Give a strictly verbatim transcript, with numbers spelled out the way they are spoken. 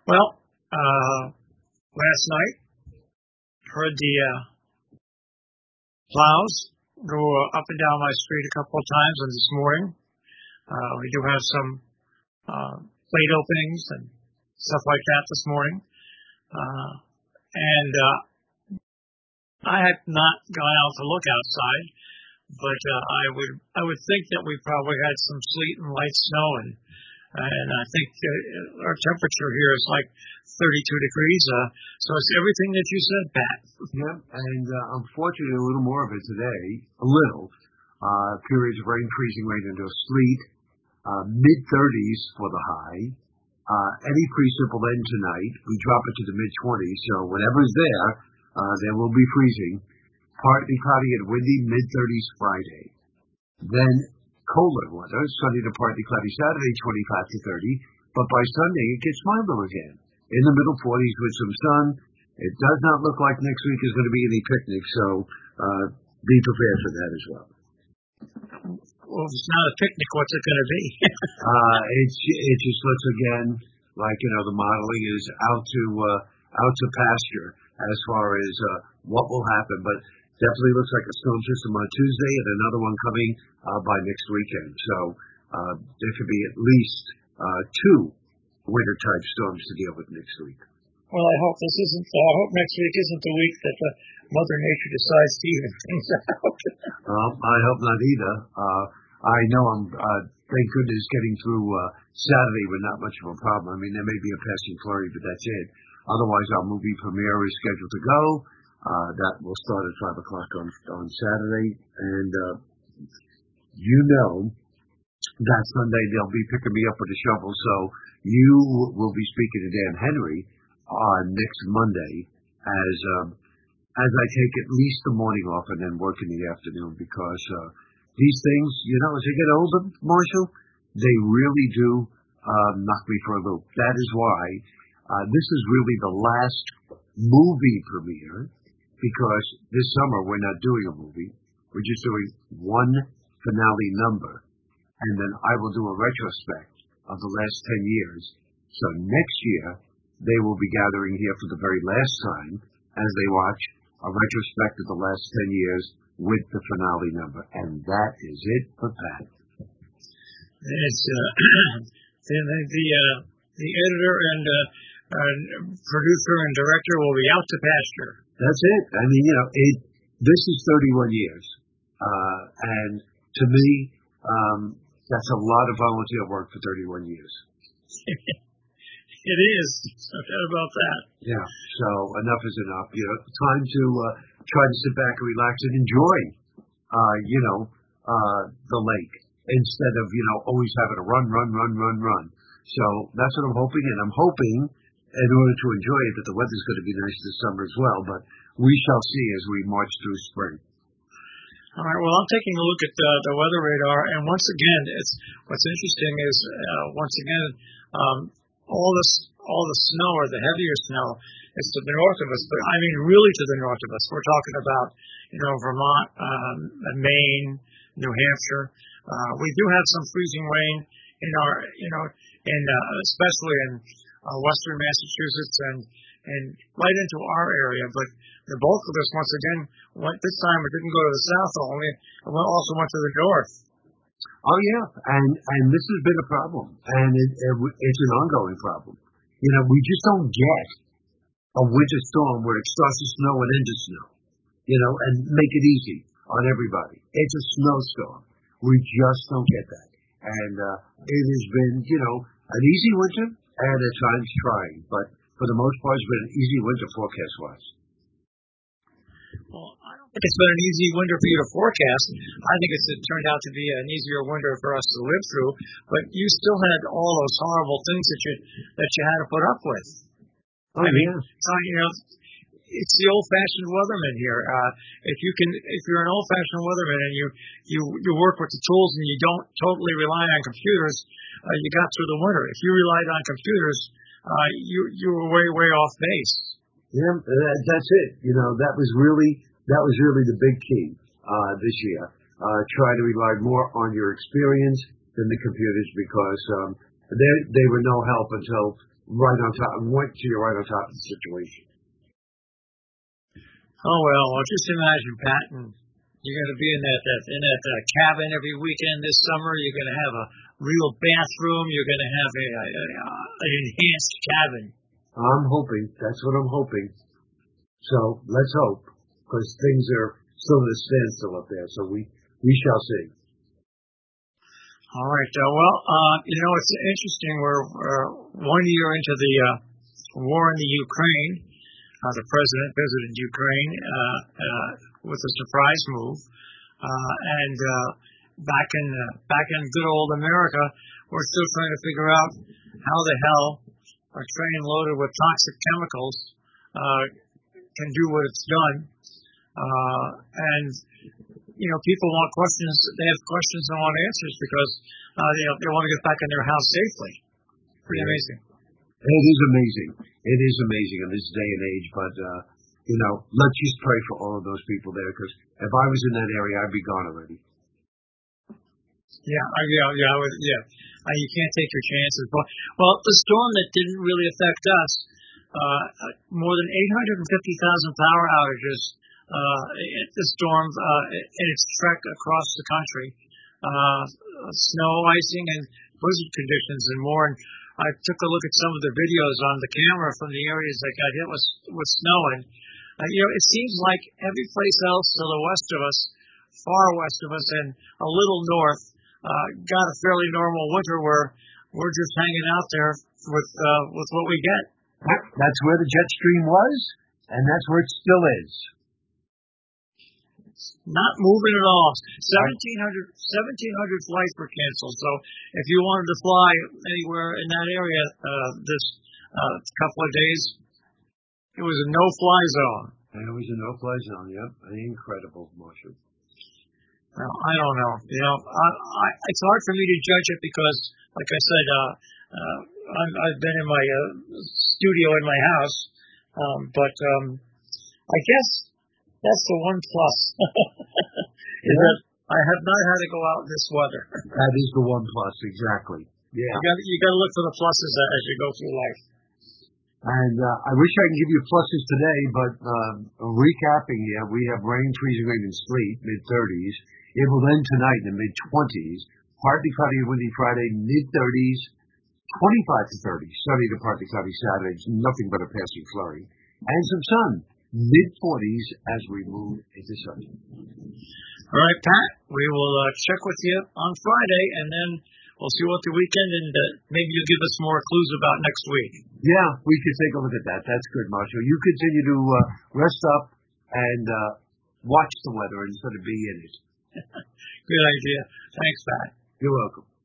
Well, uh, last night heard the uh, plows go uh, up and down my street a couple of times, and this morning uh, we do have some uh, plate openings and stuff like that this morning. Uh, and uh, I had not gone out to look outside, but uh, I would I would think that we probably had some sleet and light snow, and and I think uh, our temperature here is like thirty-two degrees. Uh, so it's everything that you said, Pat. Yeah, and uh, unfortunately, a little more of it today. A little uh, periods of rain, freezing rain into sleet. Uh, mid thirties for the high. Uh, any precip will end tonight. We drop it to the mid twenties. So whatever's there, uh, there will be freezing. Partly cloudy and windy, mid thirties Friday. Then colder weather, sunny to partly cloudy Saturday, twenty-five to thirty. But by Sunday, it gets milder again. In the middle forties with some sun. It does not look like next week is going to be any picnic, so uh, be prepared for that as well. Well, if it's not a picnic, what's it going to be? uh, it's it just looks again like, you know, the modeling is out to uh, out to pasture as far as uh, what will happen, but definitely looks like a storm system on Tuesday and another one coming uh, by next weekend. So uh, there could be at least uh, two winter-type storms to deal with next week. Well, I hope this isn't. Uh, I hope next week isn't the week that uh, Mother Nature decides to even things out. Well, I hope not either. Uh, I know I'm. Uh, thank goodness getting through uh, Saturday with not much of a problem. I mean, there may be a passing flurry, but that's it. Otherwise, our movie premiere is scheduled to go. Uh, that will start at five o'clock on on Saturday, and uh, you know that Sunday they'll be picking me up with a shovel. So you will be speaking to Dan Henry on next Monday as um, as I take at least the morning off and then work in the afternoon, because uh, these things, you know, as they get older, Marshall, they really do uh, knock me for a loop. That is why uh, this is really the last movie premiere, because this summer we're not doing a movie. We're just doing one finale number, and then I will do a retrospect of the last ten years. So next year, they will be gathering here for the very last time as they watch a retrospect of the last ten years with the finale number. And that is it for Pat. It's, uh, the, the, uh, the editor and uh, uh, producer and director will be out to pasture. That's it. I mean, you know, it. This is thirty-one years. Uh, and to me, um, that's a lot of volunteer work for thirty-one years. It is. No doubt about that. Yeah. So enough is enough. You know, time to uh, try to sit back and relax and enjoy, uh, you know, uh, the lake instead of, you know, always having to run, run, run, run, run. So that's what I'm hoping. And I'm hoping, in order to enjoy it, that the weather's going to be nice this summer as well. But we shall see as we march through spring. All right. Well, I'm taking a look at the, the weather radar, and once again, it's what's interesting is uh, once again. Um, all this, all the snow, or the heavier snow, is to the north of us. But I mean, really to the north of us. We're talking about, you know, Vermont, um, Maine, New Hampshire. Uh, we do have some freezing rain in our, you know, in uh, especially in uh, western Massachusetts and and right into our area. But the bulk of this, once again, went, this time it didn't go to the south only. It went, also went to the north. Oh yeah, and and this has been a problem, and it, it, it's an ongoing problem. You know, we just don't get a winter storm where it starts to snow and ends to snow. You know, and make it easy on everybody. It's a snowstorm. We just don't get that, and uh, it has been, you know, an easy winter and at times trying, but for the most part, it's been an easy winter forecast-wise. Well, I don't think it's been an easy winter for you to forecast. I think it's it turned out to be an easier winter for us to live through. But you still had all those horrible things that you that you had to put up with. Oh, I mean, yeah. so, you know, it's the old-fashioned weatherman here. Uh, if you can, if you're an old-fashioned weatherman and you you you work with the tools and you don't totally rely on computers, uh, you got through the winter. If you relied on computers, uh, you you were way way off base. Yeah, that's it. You know, that was really that was really the big key uh, this year. Uh, try to rely more on your experience than the computers, because um, they they were no help until right on top, went to you right on top of the situation. Oh well, well just imagine, Pat, and you're going to be in that, that in that uh, cabin every weekend this summer. You're going to have a real bathroom. You're going to have a, a, a an enhanced cabin. I'm hoping. That's what I'm hoping. So let's hope, because things are still at a standstill up there. So we we shall see. All right. Uh, well, uh, you know, it's interesting. We're, we're one year into the uh, war in the Ukraine. Uh, the president visited Ukraine uh, uh, with a surprise move, uh, and uh, back in uh, back in good old America, we're still trying to figure out how the hell a train loaded with toxic chemicals uh, can do what it's done. Uh, and you know, people want questions. They have questions and want answers because uh, they they want to get back in their house safely. Pretty amazing. It is amazing. It is amazing in this day and age. But uh, you know, let's just pray for all of those people there, because if I was in that area, I'd be gone already. Yeah, I, yeah, yeah, I would, yeah. Uh, you can't take your chances. But well, the storm that didn't really affect us, uh, more than eight hundred fifty thousand power outages. Uh, the storm uh, in its trek across the country, uh, snow, icing, and blizzard conditions, and more. And I took a look at some of the videos on the camera from the areas that got hit with with snow, and uh, you know, it seems like every place else to the west of us, far west of us, and a little north, uh, got a fairly normal winter where we're just hanging out there with uh, with what we get. That's where the jet stream was, and that's where it still is. Not moving at all. seventeen hundred, seventeen hundred flights were canceled. So if you wanted to fly anywhere in that area uh, this uh, couple of days, it was a no-fly zone. And it was a no-fly zone, yep. Incredible, Marshall. Well, I don't know. You know, I, I, it's hard for me to judge it because, like I said, uh, uh, I've, I've been in my uh, studio in my house, um, but um, I guess that's the one plus. Is yeah. that I have not had to go out in this weather. That is the one plus, exactly. Yeah. You got you got to look for the pluses as you go through life. And uh, I wish I could give you pluses today, but uh, recapping here, we have rain, freezing rain, and sleet, mid thirties. It will end tonight in the mid twenties. Partly cloudy and windy Friday, mid thirties. twenty-five to thirty. Sunny to partly cloudy Saturday. Nothing but a passing flurry. And some sun. mid forties as we move into Sunday. All right, Pat, we will uh, check with you on Friday, and then we'll see what the weekend, and uh, maybe you'll give us more clues about next week. Yeah, we could take a look at that. That's good, Marshall. You continue to uh, rest up and uh, watch the weather instead of be in it. Good idea. Thanks, Pat. You're welcome.